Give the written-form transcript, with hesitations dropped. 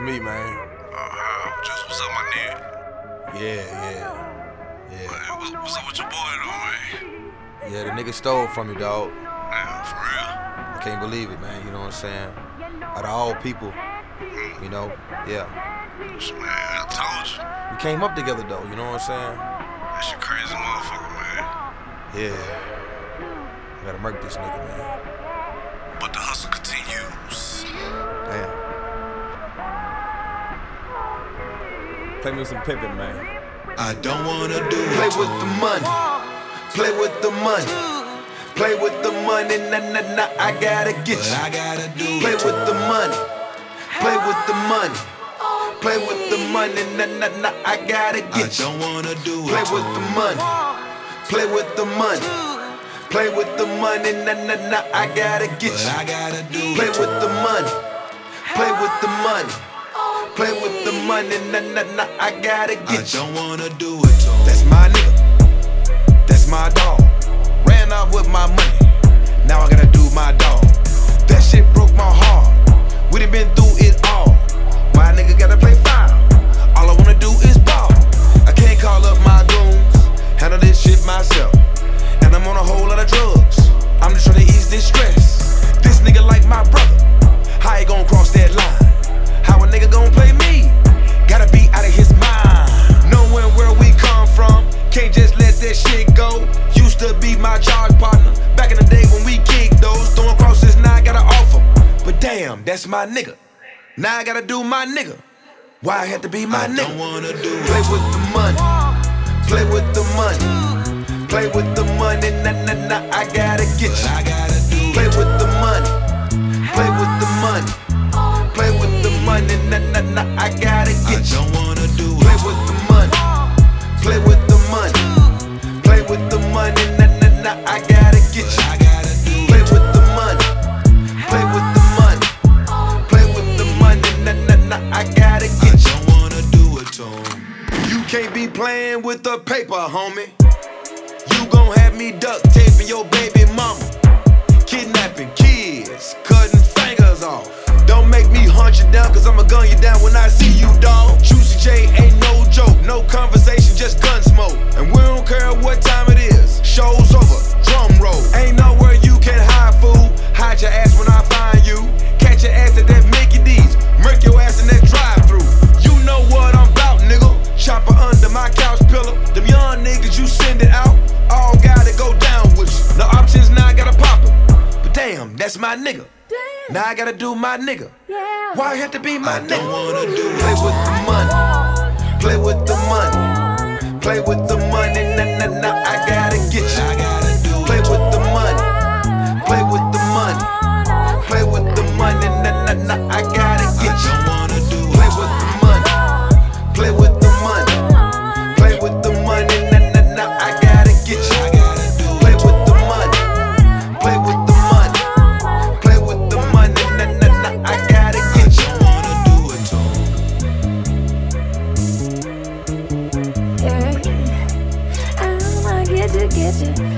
me, man. Just what's up, my nigga? Yeah. Man, what's up with your boy, though, man? Yeah, the nigga stole from you, dog. Damn, for real? I can't believe it, man. You know what I'm saying? Out of all people, you know, yeah. Man, I told you. We came up together, though. You know what I'm saying? That shit crazy motherfucker, man. Yeah. I gotta murk this nigga, man. But the hustle continues. Damn. Play me some pimpin', man. I don't wanna do it. Play with the money. Play with the money. Play with the money. Nah, I gotta get But you. I gotta do Play it. with the money. Play with the money. Play with the money. Nah, I gotta I get you. don't wanna do it. Play with the money. Play with the money. Play with the money. Nah, I gotta get But you. I gotta do Play it. with the money. Play with the money. Play with the money. Nah, I gotta I get you. don't wanna do it. That's my nigga. That's my dog. Ran off with my money. Now I gotta do my dog. That shit broke my heart. We done been through it all. My nigga gotta play foul. All I wanna do is ball. I can't call up my goons. Handle this shit myself. And I'm on a whole lot of drugs. I'm just trying to ease this stress. This nigga like my brother. How he gon' cross that line? How a nigga gon' play me? Gotta be out of his mind. Knowing where we come from, can't just let that shit go. Used to be my charge partner. Back in the day when we kicked those, throwing crosses, now I gotta offer. But damn, that's my nigga. Now I gotta do my nigga. Why I had to be my I nigga? don't wanna do Play it. with the money. Play with the money. Play with the money. Nah, I gotta get But you. I gotta do Play it. with the money. Play with the money. Play with the money. Nah, I gotta I get you. don't wanna do Play it. with the money. Play with the money. Play with the money. Nah, I gotta get But you. I gotta do Play it. with the money. Play with the money. Play with the money. Nah, I gotta I get you. don't wanna do it to him. You can't be playing with the paper, homie. You gon' have me duct taping your baby mama. Kidnapping kids, cutting fingers off. Don't make me hunt you down, cause I'ma gun you down when I see you, dawg. Juicy J ain't no joke, no conversation, just gun smoke. And we don't care what time it is. Show's over, drum roll. Ain't nowhere you can hide, fool. Hide your ass when I find you. Catch your ass at that Mickey D's. Murk your ass in that drive-thru. You know what I'm about, nigga. Chopper under my couch pillow. Them young niggas, you send it out. All gotta go down with you. No options, now I gotta pop it. But damn, that's my nigga. Now I gotta do my nigga. Why I had to be my I nigga? don't wanna do Play it. with the money. Play with the money. Play with the money. Nah, I gotta get But you. I gotta do Play it. with the money. Play with the money. Play with the money. Nah, I gotta I get you. don't wanna do Play it. with the money. Play with the money. Play with the money. Nah, I gotta get you. I gotta do Play it. with the money. Play with the money. Play with the money. Nah, I gotta I get you. don't wanna do it to him. Yeah, I'ma get you.